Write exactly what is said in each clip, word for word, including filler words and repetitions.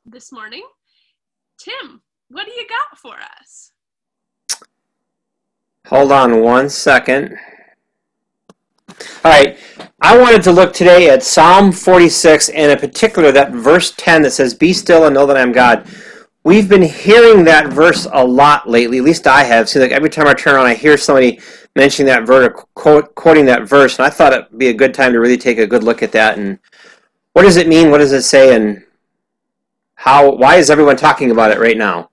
this morning. Tim, what do you got for us? Hold on one second. All right, I wanted to look today at Psalm forty-six, and in particular that verse ten that says, "Be still and know that I am God." We've been hearing that verse a lot lately, at least I have. See, like every time I turn around, I hear somebody mentioning that verse or quote, quoting that verse, and I thought it'd be a good time to really take a good look at that. And what does it mean? What does it say? And how? Why is everyone talking about it right now?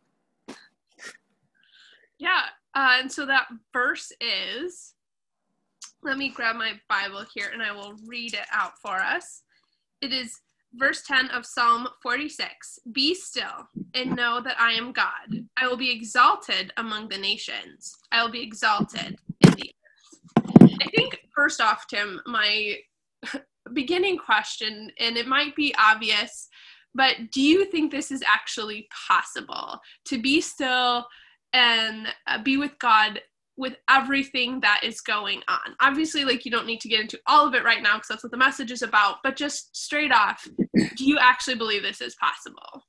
Yeah, uh, and so that verse is, let me grab my Bible here and I will read it out for us. It is verse ten of Psalm forty-six. "Be still and know that I am God. I will be exalted among the nations. I will be exalted in the earth." I think, first off, Tim, my beginning question, and it might be obvious, but do you think this is actually possible? To be still and uh, be with God with everything that is going on? Obviously, like, you don't need to get into all of it right now because that's what the message is about, but just straight off, do you actually believe this is possible?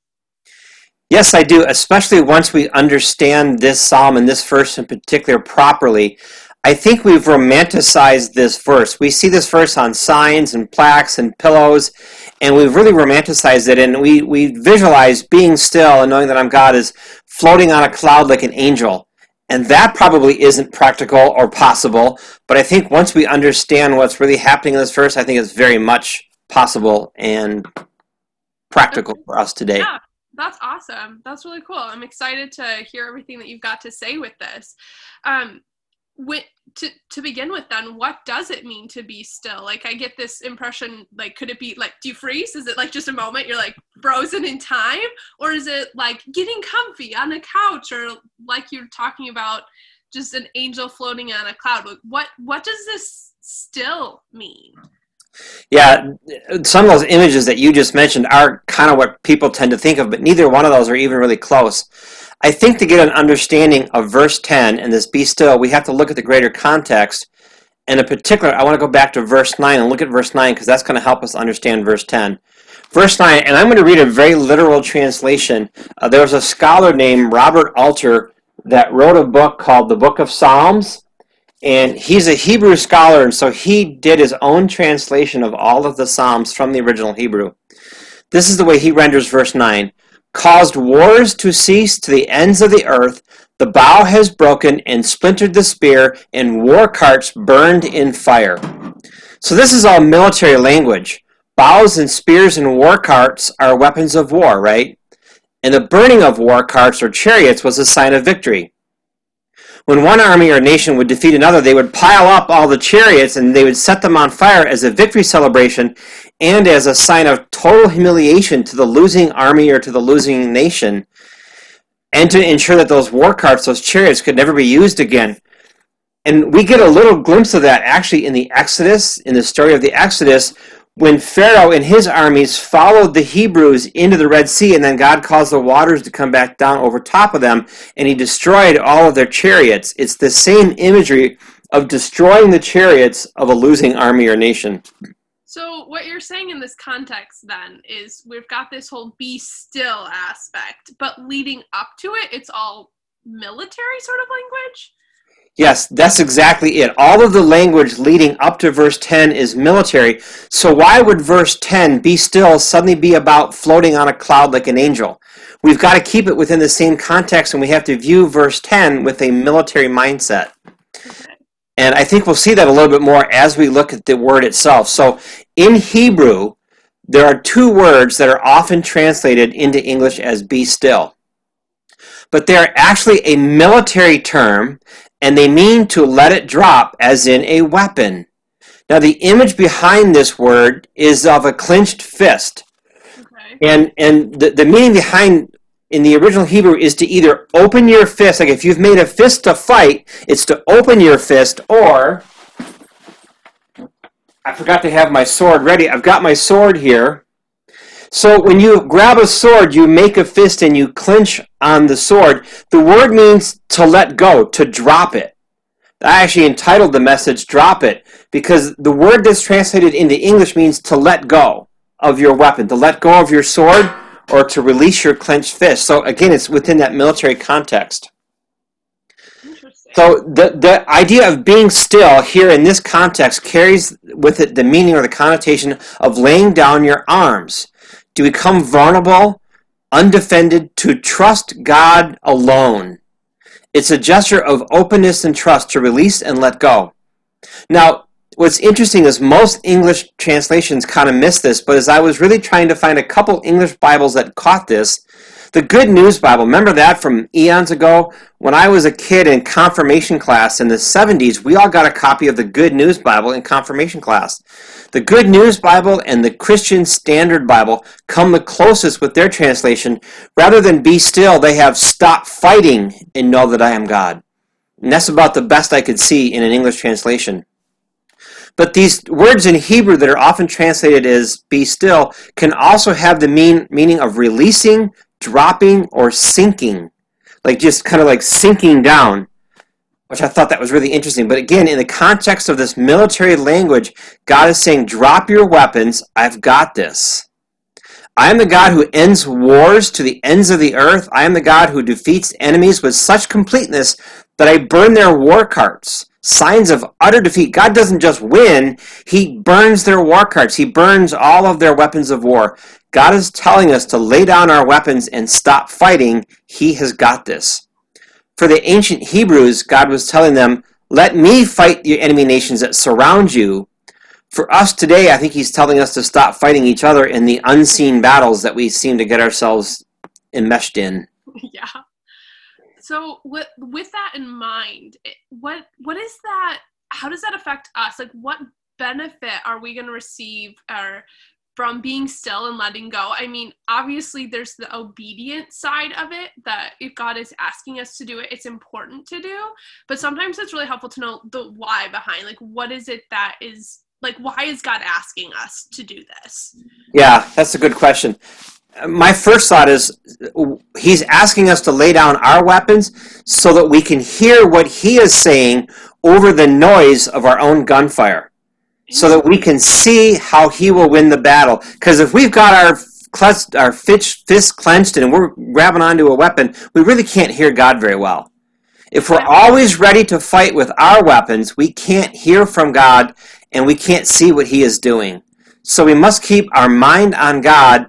Yes, I do, especially once we understand this psalm and this verse in particular properly. I think we've romanticized this verse. We see this verse on signs and plaques and pillows, and we've really romanticized it, and we, we visualize being still and knowing that I'm God is floating on a cloud like an angel. And that probably isn't practical or possible, but I think once we understand what's really happening in this verse, I think it's very much possible and practical for us today. Yeah, that's awesome. That's really cool. I'm excited to hear everything that you've got to say with this. Um, with, to, to begin with then, what does it mean to be still? Like, I get this impression, like, could it be, like, do you freeze? Is it, like, just a moment you're, like, frozen in time? Or is it, like, getting comfy on a couch? Or, like you're talking about, just an angel floating on a cloud? What, what does this still mean? Yeah, some of those images that you just mentioned are kind of what people tend to think of, but neither one of those are even really close. I think to get an understanding of verse ten and this "be still," we have to look at the greater context. And in particular, I want to go back to verse nine and look at verse nine because that's going to help us understand verse ten. Verse nine, and I'm going to read a very literal translation. Uh, there was a scholar named Robert Alter that wrote a book called the Book of Psalms, and he's a Hebrew scholar, and so he did his own translation of all of the Psalms from the original Hebrew. This is the way he renders verse nine. "Caused wars to cease to the ends of the earth, the bow has broken and splintered the spear, and war carts burned in fire." So this is all military language. Bows and spears and war carts are weapons of war, right? And the burning of war carts or chariots was a sign of victory. When one army or nation would defeat another, they would pile up all the chariots and they would set them on fire as a victory celebration and as a sign of total humiliation to the losing army or to the losing nation, and to ensure that those war carts, those chariots, could never be used again. And we get a little glimpse of that actually in the Exodus, in the story of the Exodus, when Pharaoh and his armies followed the Hebrews into the Red Sea, and then God caused the waters to come back down over top of them, and he destroyed all of their chariots. It's the same imagery of destroying the chariots of a losing army or nation. So what you're saying in this context then is we've got this whole be still aspect, but leading up to it, it's all military sort of language? Yes, that's exactly it. All of the language leading up to verse ten is military. So why would verse ten, "be still," suddenly be about floating on a cloud like an angel? We've got to keep it within the same context, and we have to view verse ten with a military mindset. Okay. And I think we'll see that a little bit more as we look at the word itself. So in Hebrew, there are two words that are often translated into English as "be still." But they're actually a military term, and they mean to let it drop, as in a weapon. Now, the image behind this word is of a clenched fist. Okay. And and the, the meaning behind, in the original Hebrew, is to either open your fist, like if you've made a fist to fight, it's to open your fist, or, I forgot to have my sword ready. I've got my sword here. So when you grab a sword, you make a fist and you clench on the sword. The word means to let go, to drop it. I actually entitled the message, "Drop It," because the word that's translated into English means to let go of your weapon, to let go of your sword, or to release your clenched fist. So again, it's within that military context. So the, the idea of being still here in this context carries with it the meaning or the connotation of laying down your arms, to become vulnerable, undefended, to trust God alone. It's a gesture of openness and trust to release and let go. Now, what's interesting is most English translations kind of miss this, but as I was really trying to find a couple English Bibles that caught this, the Good News Bible, remember that from eons ago? When I was a kid in confirmation class in the seventies, we all got a copy of the Good News Bible in confirmation class. The Good News Bible and the Christian Standard Bible come the closest with their translation. Rather than be still, they have stop fighting and know that I am God. And that's about the best I could see in an English translation. But these words in Hebrew that are often translated as be still can also have the mean, meaning of releasing, dropping, or sinking. Like just kind of like sinking down, which I thought that was really interesting. But again, in the context of this military language, God is saying, drop your weapons, I've got this. I am the God who ends wars to the ends of the earth. I am the God who defeats enemies with such completeness that I burn their war carts. Signs of utter defeat. God doesn't just win, He burns their war carts. He burns all of their weapons of war. God is telling us to lay down our weapons and stop fighting. He has got this. For the ancient Hebrews, God was telling them, let me fight the enemy nations that surround you. For us today, I think He's telling us to stop fighting each other in the unseen battles that we seem to get ourselves enmeshed in. Yeah. So with with that in mind, what what is that? How does that affect us? Like, what benefit are we going to receive or from being still and letting go? I mean, obviously, there's the obedient side of it, that if God is asking us to do it, it's important to do. But sometimes it's really helpful to know the why behind. Like, what is it that is like? Why is God asking us to do this? Yeah, that's a good question. My first thought is He's asking us to lay down our weapons so that we can hear what He is saying over the noise of our own gunfire, so that we can see how He will win the battle. Because if we've got our clutched, our fists clenched and we're grabbing onto a weapon, we really can't hear God very well. If we're always ready to fight with our weapons, we can't hear from God and we can't see what He is doing. So we must keep our mind on God.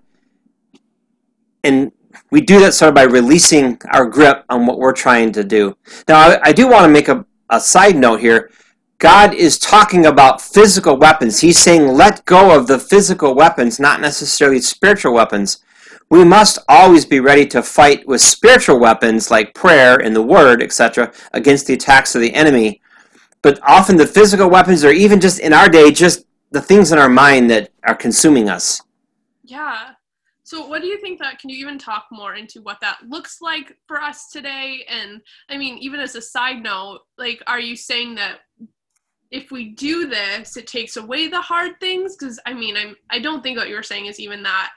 And we do that sort of by releasing our grip on what we're trying to do. Now, I, I do want to make a, a side note here. God is talking about physical weapons. He's saying let go of the physical weapons, not necessarily spiritual weapons. We must always be ready to fight with spiritual weapons like prayer and the Word, et cetera, against the attacks of the enemy. But often the physical weapons are even just in our day, just the things in our mind that are consuming us. Yeah. So what do you think that, can you even talk more into what that looks like for us today? And I mean, even as a side note, like, are you saying that if we do this, it takes away the hard things? Because I mean, I'm, I don't think what you were saying is even that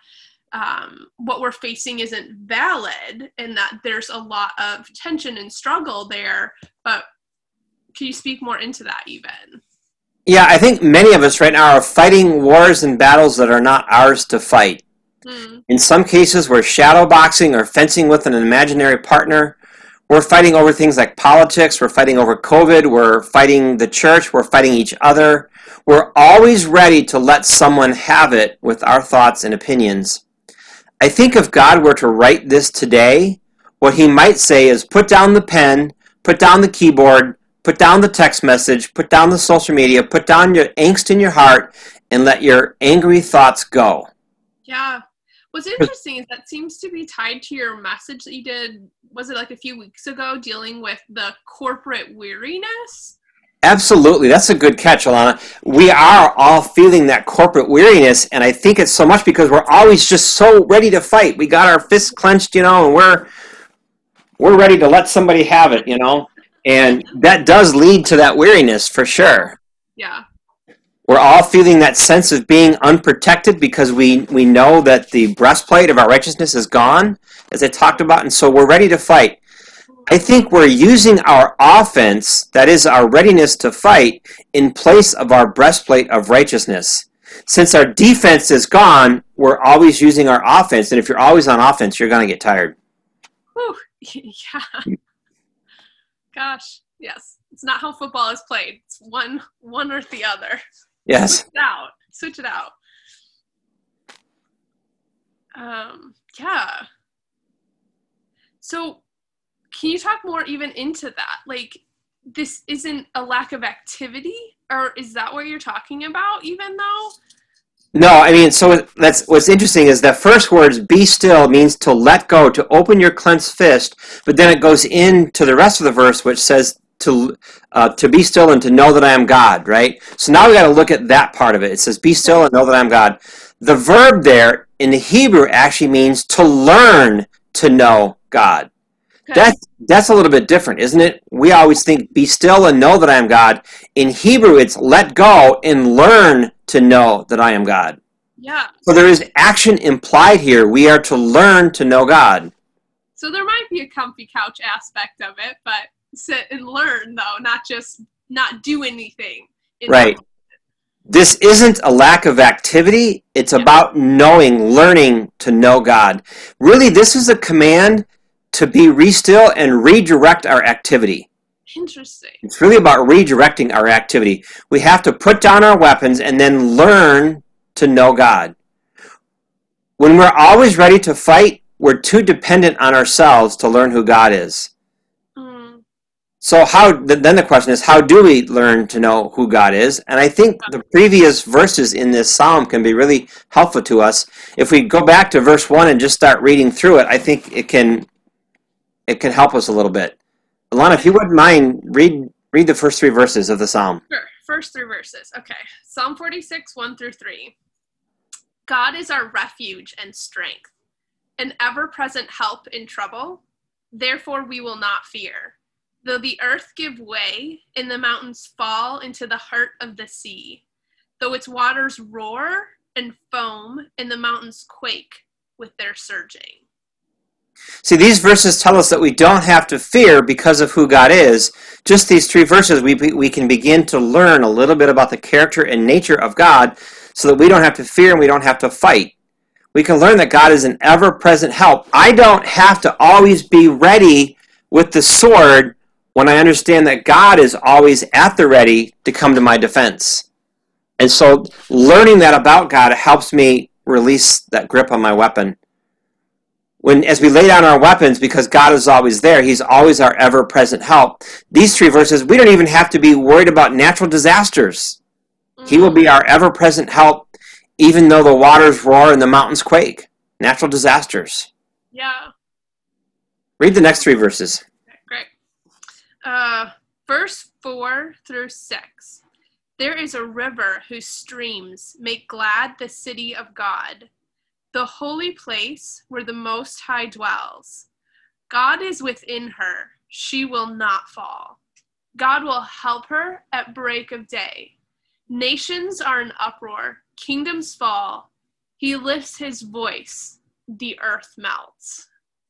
um, what we're facing isn't valid and that there's a lot of tension and struggle there. But can you speak more into that even? Yeah, I think many of us right now are fighting wars and battles that are not ours to fight. Hmm. In some cases, we're shadow boxing or fencing with an imaginary partner. We're fighting over things like politics. We're fighting over COVID. We're fighting the church. We're fighting each other. We're always ready to let someone have it with our thoughts and opinions. I think if God were to write this today, what He might say is put down the pen, put down the keyboard, put down the text message, put down the social media, put down your angst in your heart, and let your angry thoughts go. Yeah. What's interesting is that seems to be tied to your message that you did, was it like a few weeks ago, dealing with the corporate weariness? Absolutely. That's a good catch, Alana. We are all feeling that corporate weariness, and I think it's so much because we're always just so ready to fight. We got our fists clenched, you know, and we're we're ready to let somebody have it, you know, and that does lead to that weariness for sure. Yeah. We're all feeling that sense of being unprotected because we, we know that the breastplate of our righteousness is gone, as I talked about, and so we're ready to fight. I think we're using our offense, that is our readiness to fight, in place of our breastplate of righteousness. since our defense is gone, we're always using our offense. And if you're always on offense, you're going to get tired. Whew. Yeah. Gosh, yes. It's not how football is played. It's one one or the other. Yes. Switch it out. Switch it out. Um, yeah. So can you talk more even into that? Like, this isn't a lack of activity? Or is that what you're talking about even though? No, I mean, so that's what's interesting is that first words, be still, means to let go, to open your clenched fist, but then it goes into the rest of the verse, which says to uh, to be still and to know that I am God, right? So now we got to look at that part of it. It says, be still and know that I am God. The verb there in the Hebrew actually means to learn to know God. Okay. That's, that's a little bit different, isn't it? We always think, be still and know that I am God. In Hebrew, it's let go and learn to know that I am God. Yeah. So there is action implied here. We are to learn to know God. So there might be a comfy couch aspect of it, but sit and learn, though, not just not do anything. Right. This isn't a lack of activity. It's yeah. about knowing, learning to know God. Really, this is a command to be re-still and redirect our activity. Interesting. It's really about redirecting our activity. We have to put down our weapons and then learn to know God. When we're always ready to fight, we're too dependent on ourselves to learn who God is. Mm. So how? Then the question is, how do we learn to know who God is? And I think the previous verses in this psalm can be really helpful to us. If we go back to verse one and just start reading through it, I think it can it can help us a little bit. Alana, if you wouldn't mind, read read the first three verses of the psalm. Sure. First three verses. Okay. Psalm forty-six, one through three. God is our refuge and strength, an ever-present help in trouble. Therefore we will not fear. Though the earth give way and the mountains fall into the heart of the sea, though its waters roar and foam and the mountains quake with their surging. See, these verses tell us that we don't have to fear because of who God is. Just these three verses, we we can begin to learn a little bit about the character and nature of God so that we don't have to fear and we don't have to fight. We can learn that God is an ever-present help. I don't have to always be ready with the sword when I understand that God is always at the ready to come to my defense. And so learning that about God helps me release that grip on my weapon. When, as we lay down our weapons, because God is always there, He's always our ever-present help. These three verses, we don't even have to be worried about natural disasters. Mm-hmm. He will be our ever-present help, even though the waters roar and the mountains quake. Natural disasters. Yeah. Read the next three verses. Okay, great. Uh, verse four through six. There is a river whose streams make glad the city of God, the holy place where the Most High dwells. God is within her. She will not fall. God will help her at break of day. Nations are in uproar. Kingdoms fall. He lifts his voice. The earth melts.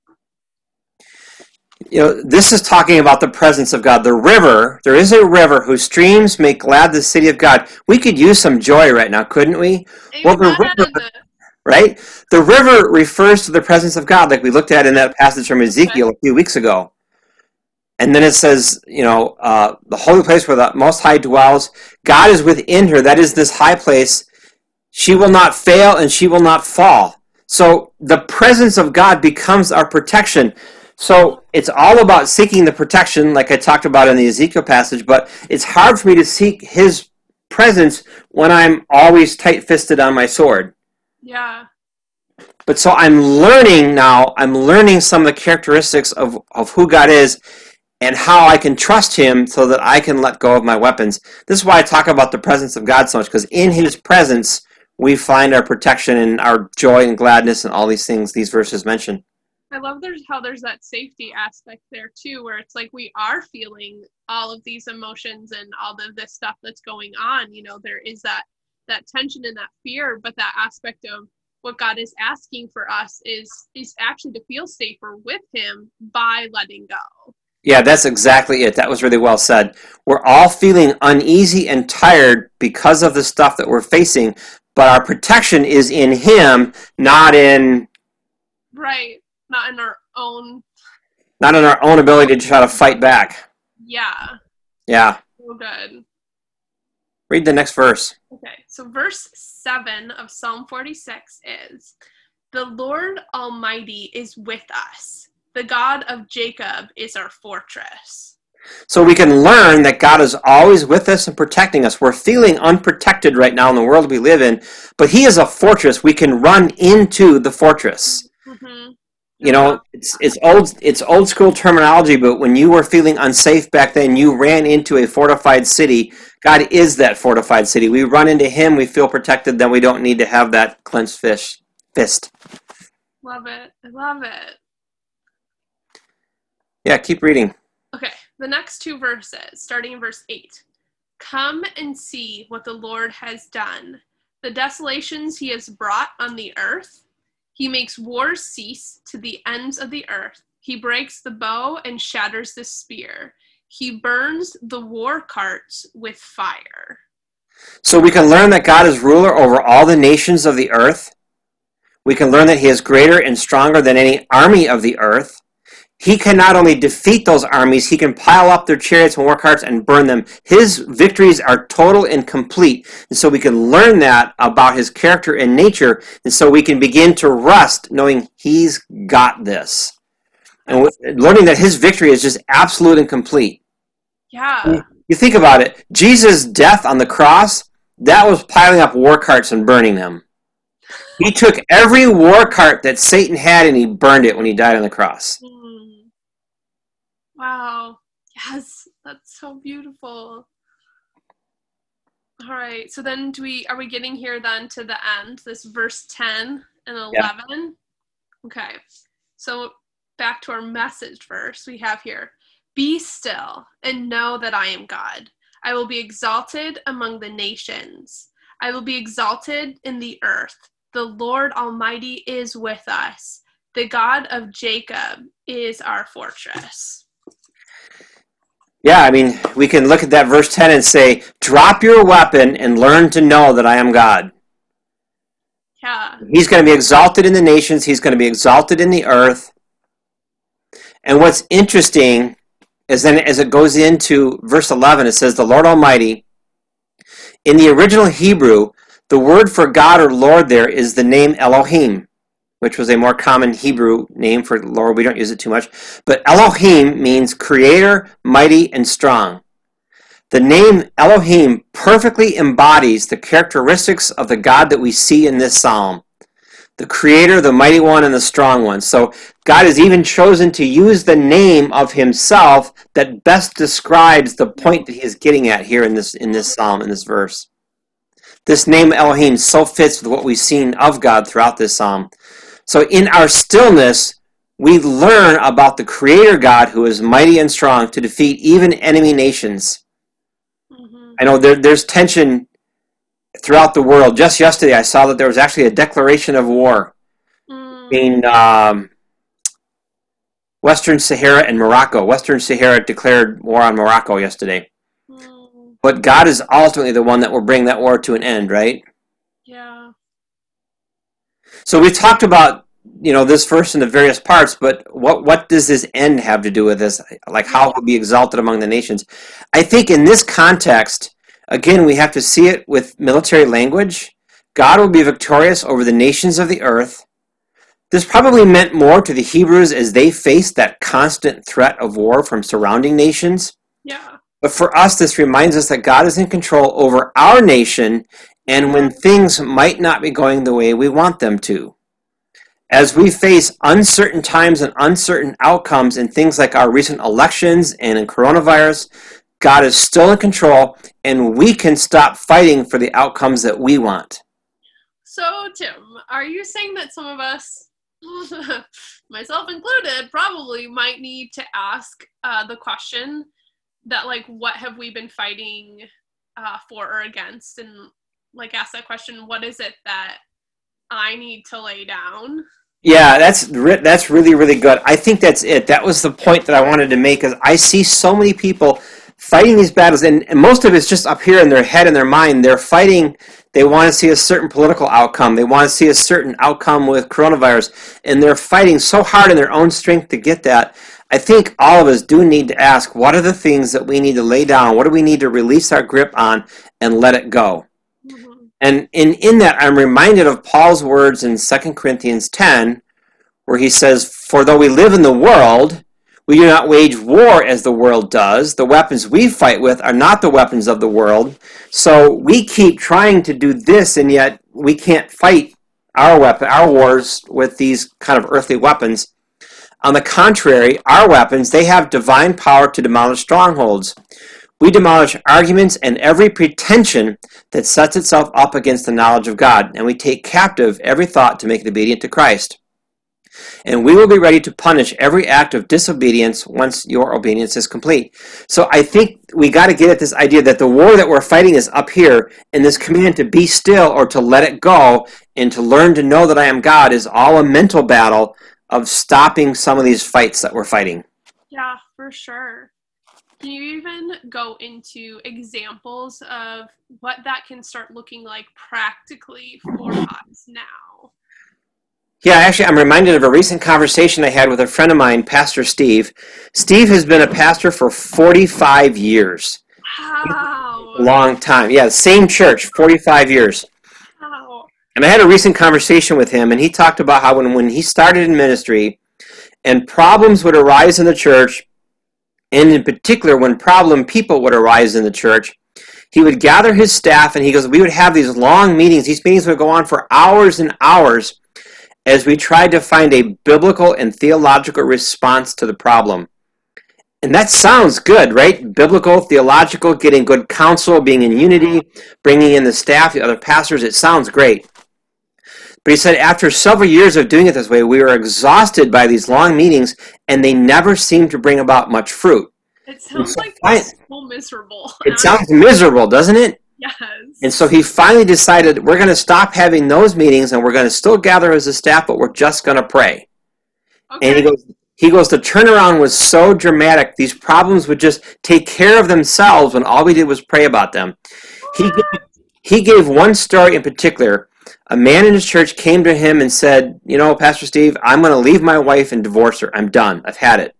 You know, this is talking about the presence of God. The river, there is a river whose streams make glad the city of God. We could use some joy right now, couldn't we? Amen. Well, the river, right? The river refers to the presence of God, like we looked at in that passage from Ezekiel a few weeks ago. And then it says, you know, uh, the holy place where the Most High dwells. God is within her. That is this high place. She will not fail and she will not fall. So the presence of God becomes our protection. So it's all about seeking the protection, like I talked about in the Ezekiel passage, but it's hard for me to seek His presence when I'm always tight-fisted on my sword. Yeah. But so I'm learning now, I'm learning some of the characteristics of, of who God is and how I can trust Him so that I can let go of my weapons. This is why I talk about the presence of God so much, because in His presence we find our protection and our joy and gladness and all these things these verses mention. I love there's how there's that safety aspect there too, where it's like we are feeling all of these emotions and all of this stuff that's going on. You know, there is that that tension and that fear, but that aspect of what God is asking for us is is actually to feel safer with Him by letting go. Yeah, that's exactly it. That was really well said. We're all feeling uneasy and tired because of the stuff that we're facing, but our protection is in him, not in right, not in our own, not in our own ability to try to fight back. yeah. Yeah. So good. Read the next verse. Okay, so verse seven of Psalm forty-six is, "The Lord Almighty is with us. The God of Jacob is our fortress." So we can learn that God is always with us and protecting us. We're feeling unprotected right now in the world we live in, but he is a fortress. We can run into the fortress. Mm-hmm. You know, it's it's old it's old school terminology, but when you were feeling unsafe back then, you ran into a fortified city. God is that fortified city. We run into him, we feel protected, then we don't need to have that clenched fist. fist. Love it. I love it. Yeah, keep reading. Okay, the next two verses, starting in verse eight. "Come and see what the Lord has done, the desolations he has brought on the earth. He makes wars cease to the ends of the earth. He breaks the bow and shatters the spear. He burns the war carts with fire." So we can learn that God is ruler over all the nations of the earth. We can learn that he is greater and stronger than any army of the earth. He can not only defeat those armies, he can pile up their chariots and war carts and burn them. His victories are total and complete. And so we can learn that about his character and nature. And so we can begin to rest knowing he's got this. And learning that his victory is just absolute and complete. Yeah. You think about it. Jesus' death on the cross, that was piling up war carts and burning them. He took every war cart that Satan had and he burned it when he died on the cross. Mm. Wow. Yes, that's so beautiful. All right. So then do we are we getting here then to the end, this verse ten and eleven? Yeah. Okay. So back to our message verse we have here. "Be still and know that I am God. I will be exalted among the nations. I will be exalted in the earth. The Lord Almighty is with us. The God of Jacob is our fortress." Yeah, I mean, we can look at that verse ten and say, drop your weapon and learn to know that I am God. Yeah. He's going to be exalted in the nations. He's going to be exalted in the earth. And what's interesting is then as it goes into verse eleven, it says, "The Lord Almighty." In the original Hebrew, the word for God or Lord there is the name Elohim, which was a more common Hebrew name for Lord. We don't use it too much. But Elohim means creator, mighty, and strong. The name Elohim perfectly embodies the characteristics of the God that we see in this psalm. The creator, the mighty one, and the strong one. So God has even chosen to use the name of himself that best describes the point that he is getting at here in this, in this psalm, in this verse. This name Elohim so fits with what we've seen of God throughout this psalm. So in our stillness, we learn about the Creator God who is mighty and strong to defeat even enemy nations. Mm-hmm. I know there, there's tension throughout the world. Just yesterday I saw that there was actually a declaration of war mm. between um, Western Sahara and Morocco. Western Sahara declared war on Morocco yesterday. Mm. But God is ultimately the one that will bring that war to an end, right? Yeah. So we've talked about, you know, this verse in the various parts, but what, what does this end have to do with this? Like how will be exalted among the nations? I think in this context, again, we have to see it with military language. God will be victorious over the nations of the earth. This probably meant more to the Hebrews as they faced that constant threat of war from surrounding nations. Yeah. But for us, this reminds us that God is in control over our nation and when things might not be going the way we want them to. As we face uncertain times and uncertain outcomes in things like our recent elections and in coronavirus, God is still in control, and we can stop fighting for the outcomes that we want. So, Tim, are you saying that some of us, myself included, probably might need to ask uh, the question that, like, what have we been fighting uh, for or against? And, like, ask that question, what is it that I need to lay down? Yeah, that's re- that's really, really good. I think that's it. That was the point that I wanted to make, is I see so many people fighting these battles, and, and most of it's just up here in their head and their mind. They're fighting They want to see a certain political outcome. They want to see a certain outcome with coronavirus. And they're fighting so hard in their own strength to get that. I think all of us do need to ask, what are the things that we need to lay down? What do we need to release our grip on and let it go? Mm-hmm. And in, in that, I'm reminded of Paul's words in Second Corinthians ten, where he says, for though we live in the world, we do not wage war as the world does. The weapons we fight with are not the weapons of the world. So we keep trying to do this, and yet we can't fight our weapon, our wars with these kind of earthly weapons. On the contrary, our weapons, they have divine power to demolish strongholds. We demolish arguments and every pretension that sets itself up against the knowledge of God, and we take captive every thought to make it obedient to Christ. And we will be ready to punish every act of disobedience once your obedience is complete. So I think we got to get at this idea that the war that we're fighting is up here, and this command to be still or to let it go and to learn to know that I am God is all a mental battle of stopping some of these fights that we're fighting. Yeah, for sure. Can you even go into examples of what that can start looking like practically for us now? Yeah, actually, I'm reminded of a recent conversation I had with a friend of mine, Pastor Steve. Steve has been a pastor for forty-five years. Wow. A long time. Yeah, same church, forty-five years. Wow. And I had a recent conversation with him, and he talked about how when, when he started in ministry and problems would arise in the church, and in particular when problem people would arise in the church, he would gather his staff, and he goes, we would have these long meetings. These meetings would go on for hours and hours as we tried to find a biblical and theological response to the problem. And that sounds good, right? Biblical, theological, getting good counsel, being in unity, bringing in the staff, the other pastors, it sounds great. But he said after several years of doing it this way, we were exhausted by these long meetings, and they never seemed to bring about much fruit. It sounds so like I, so miserable. It sounds miserable, doesn't it? Yes. And so he finally decided we're going to stop having those meetings, and we're going to still gather as a staff, but we're just going to pray. Okay. And he goes, he goes, the turnaround was so dramatic. These problems would just take care of themselves when all we did was pray about them. He gave, he gave one story in particular. A man in his church came to him and said, you know, Pastor Steve, I'm going to leave my wife and divorce her. I'm done. I've had it.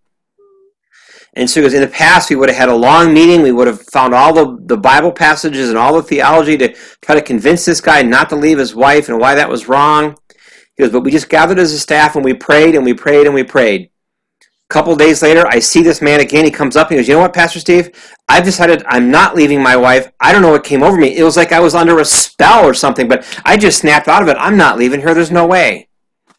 And so he goes, in the past, we would have had a long meeting. We would have found all the, the Bible passages and all the theology to try to convince this guy not to leave his wife and why that was wrong. He goes, but we just gathered as a staff and we prayed and we prayed and we prayed. A couple of days later, I see this man again. He comes up and he goes, you know what, Pastor Steve? I've decided I'm not leaving my wife. I don't know what came over me. It was like I was under a spell or something, but I just snapped out of it. I'm not leaving her. There's no way.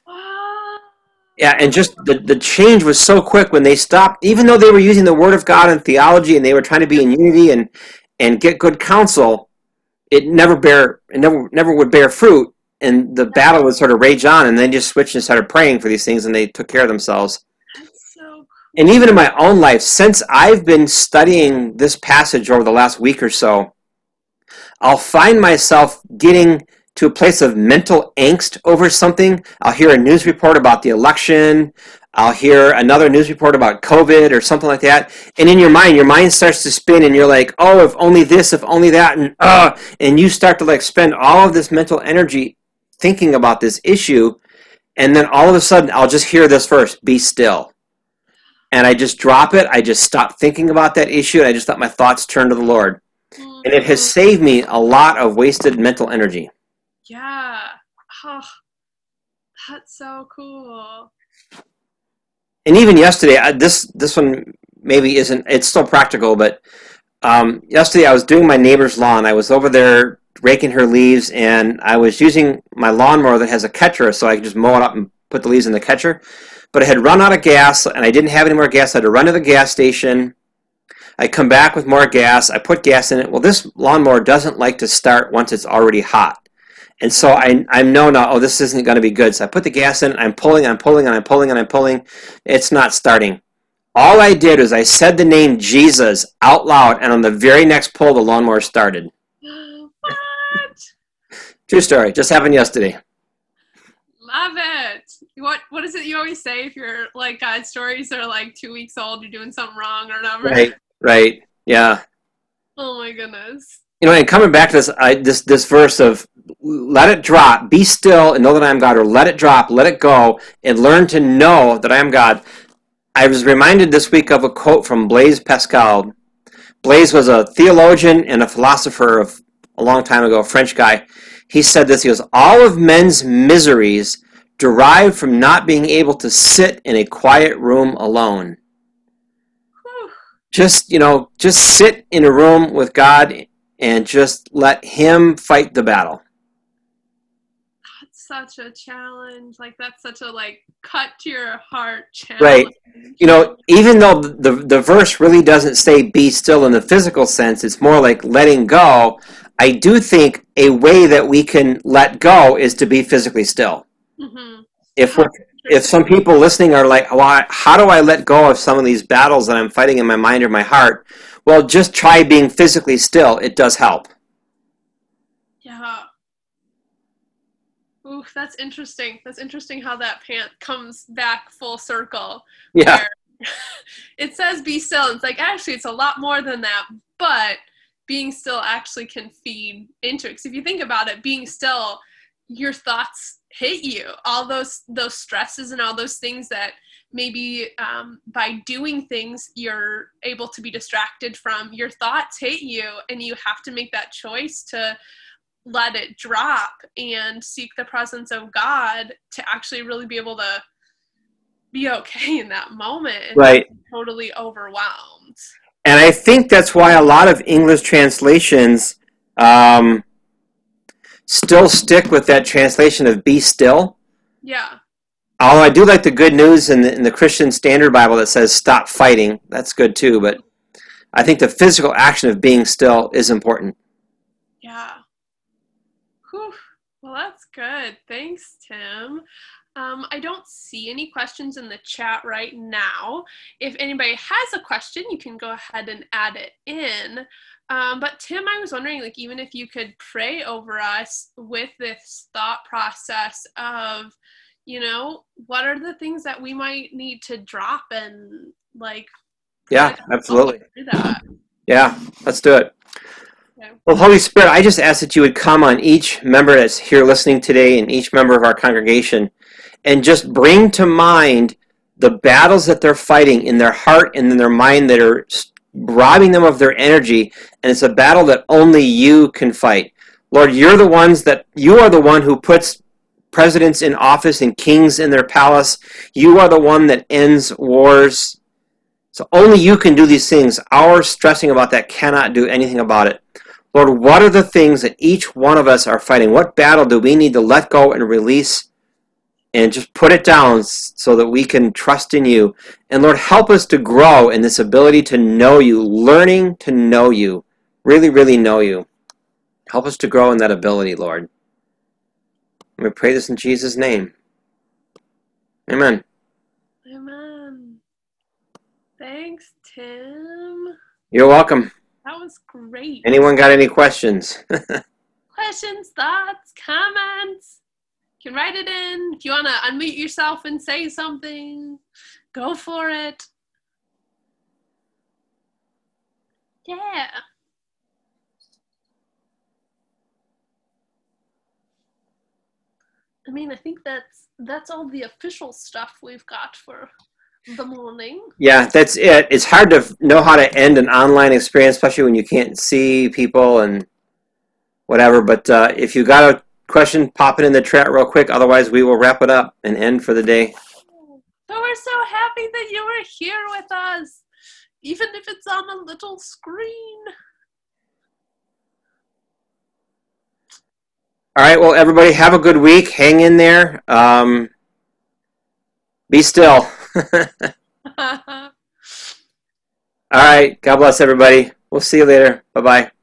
Yeah, and just the, the change was so quick when they stopped, even though they were using the Word of God and theology and they were trying to be in unity and, and get good counsel, it never bear it never never would bear fruit, and the battle would sort of rage on, and then just switched and started praying for these things, and they took care of themselves. That's so cool. And even in my own life, since I've been studying this passage over the last week or so, I'll find myself getting to a place of mental angst over something. I'll hear a news report about the election. I'll hear another news report about COVID or something like that. And in your mind, your mind starts to spin and you're like, oh, if only this, if only that, and uh, and you start to like spend all of this mental energy thinking about this issue. And then all of a sudden, I'll just hear this verse, be still. And I just drop it. I just stop thinking about that issue. And I just let my thoughts turn to the Lord. And it has saved me a lot of wasted mental energy. Yeah. Oh, that's so cool. And even yesterday, I, this this one maybe isn't, it's still practical, but um, yesterday I was doing my neighbor's lawn. I was over there raking her leaves, and I was using my lawnmower that has a catcher so I could just mow it up and put the leaves in the catcher. But I had run out of gas, and I didn't have any more gas. I had to run to the gas station. I come back with more gas. I put gas in it. Well, this lawnmower doesn't like to start once it's already hot. And so I I know now, oh, this isn't going to be good. So I put the gas in, I'm pulling, I'm pulling, and I'm pulling, and I'm pulling. It's not starting. All I did was I said the name Jesus out loud, and on the very next pull, the lawnmower started. What? True story. Just happened yesterday. Love it. What What is it you always say if you're, like, God stories are, like, two weeks old, you're doing something wrong or whatever? Right, right, yeah. Oh, my goodness. You know, and coming back to this, I, this this verse of let it drop, be still and know that I am God, or let it drop, let it go, and learn to know that I am God. I was reminded this week of a quote from Blaise Pascal. Blaise was a theologian and a philosopher of a long time ago, a French guy. He said this, he goes, all of men's miseries derive from not being able to sit in a quiet room alone. Whew. Just, you know, just sit in a room with God and just let him fight the battle. That's such a challenge. Like, that's such a, like, cut to your heart challenge. Right. You know, even though the, the verse really doesn't say be still in the physical sense, it's more like letting go. I do think a way that we can let go is to be physically still. Mm-hmm. If we're, if some people listening are like, well, how do I let go of some of these battles that I'm fighting in my mind or my heart? Well, just try being physically still. It does help. Yeah. Ooh, that's interesting. That's interesting how that pant comes back full circle. Yeah. It says be still. It's like, actually, it's a lot more than that, but being still actually can feed into it. Because if you think about it, being still, your thoughts hit you. All those those stresses and all those things that maybe um, by doing things you're able to be distracted from, your thoughts hit you, and you have to make that choice to let it drop and seek the presence of God to actually really be able to be okay in that moment and right. not be totally overwhelmed. And I think that's why a lot of English translations um, still stick with that translation of be still. Yeah. Although I do like the good news in the, in the Christian Standard Bible that says stop fighting. That's good too, but I think the physical action of being still is important. Yeah. Whew. Well, that's good. Thanks, Tim. Um, I don't see any questions in the chat right now. If anybody has a question, you can go ahead and add it in. Um, but Tim, I was wondering, like, even if you could pray over us with this thought process of, you know, what are the things that we might need to drop and, like, yeah, absolutely. Do that. Yeah, let's do it. Okay. Well, Holy Spirit, I just ask that you would come on each member that's here listening today and each member of our congregation and just bring to mind the battles that they're fighting in their heart and in their mind that are robbing them of their energy, and it's a battle that only you can fight. Lord, you're the ones that, you are the one who puts presidents in office and kings in their palace. You are the one that ends wars. So only you can do these things. Our stressing about that cannot do anything about it. Lord, what are the things that each one of us are fighting? What battle do we need to let go and release and just put it down so that we can trust in you? And Lord, help us to grow in this ability to know you, learning to know you, really, really know you. Help us to grow in that ability, Lord. And we pray this in Jesus' name. Amen. Amen. Thanks, Tim. You're welcome. That was great. Anyone got any questions? Questions, thoughts, comments? You can write it in. If you want to unmute yourself and say something, go for it. Yeah. I mean, I think that's that's all the official stuff we've got for the morning. Yeah, that's it. It's hard to know how to end an online experience, especially when you can't see people and whatever. But uh, if you got a question, pop it in the chat real quick. Otherwise, we will wrap it up and end for the day. So we're so happy that you were here with us, even if it's on a little screen. All right, well, everybody, have a good week. Hang in there. Um, be still. All right, God bless everybody. We'll see you later. Bye-bye.